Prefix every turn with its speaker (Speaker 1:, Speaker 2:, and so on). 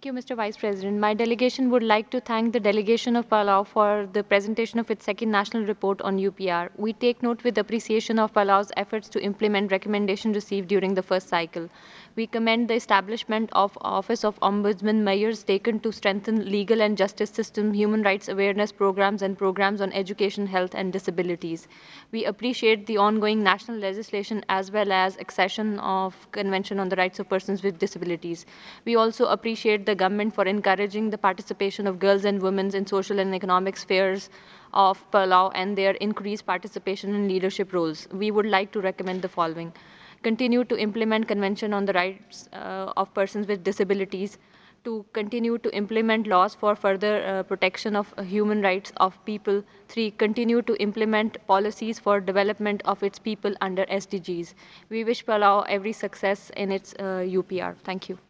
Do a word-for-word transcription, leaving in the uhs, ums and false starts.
Speaker 1: Thank you, Mister Vice President. My delegation would like to thank the delegation of Palau for the presentation of its second national report on U P R. We take note with appreciation of Palau's efforts to implement recommendations received during the first cycle. We commend the establishment of Office of Ombudsman measures taken to strengthen legal and justice system, human rights awareness programs, and programs on education, health, and disabilities. We appreciate the ongoing national legislation as well as accession of Convention on the Rights of Persons with Disabilities. We also appreciate the government for encouraging the participation of girls and women in social and economic spheres of Palau and their increased participation in leadership roles. We would like to recommend the following: continue to implement Convention on the Rights uh, of Persons with Disabilities, to continue to implement laws for further uh, protection of uh, human rights of people. Three, continue to implement policies for development of its people under S D Gs. We wish Palau every success in its uh, U P R. Thank you.